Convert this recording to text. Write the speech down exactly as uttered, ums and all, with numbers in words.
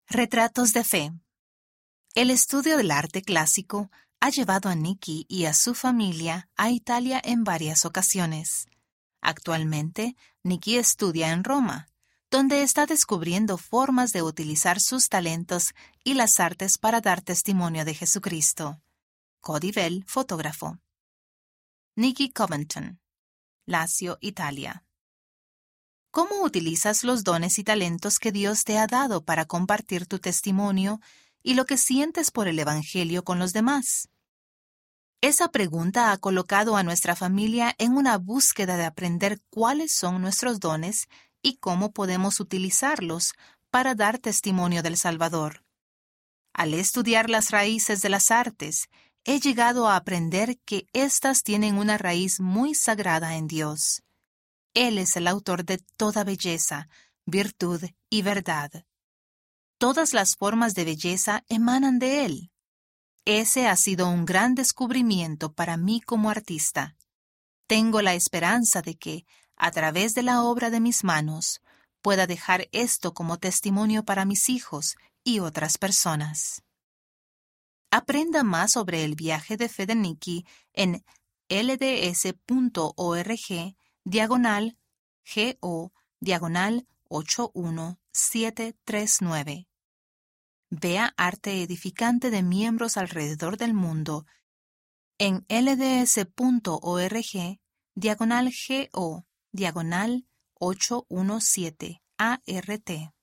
Retratos de fe. El estudio del arte clásico ha llevado a Nikki y a su familia a Italia en varias ocasiones. Actualmente, Nikki estudia en Roma, donde está descubriendo formas de utilizar sus talentos y las artes para dar testimonio de Jesucristo. Cody Bell, fotógrafo. Nikki Covington, Lazio, Italia. ¿Cómo utilizas los dones y talentos que Dios te ha dado para compartir tu testimonio y lo que sientes por el Evangelio con los demás? Esa pregunta ha colocado a nuestra familia en una búsqueda de aprender cuáles son nuestros dones y cómo podemos utilizarlos para dar testimonio del Salvador. Al estudiar las raíces de las artes, he llegado a aprender que éstas tienen una raíz muy sagrada en Dios. Él es el autor de toda belleza, virtud y verdad. Todas las formas de belleza emanan de Él. Ese ha sido un gran descubrimiento para mí como artista. Tengo la esperanza de que, a través de la obra de mis manos, pueda dejar esto como testimonio para mis hijos y otras personas. Aprenda más sobre el viaje de fe de Nikki en lds punto org diagonal go diagonal ocho uno siete tres nueve. Vea arte edificante de miembros alrededor del mundo en lds punto org diagonal go diagonal ocho uno siete art.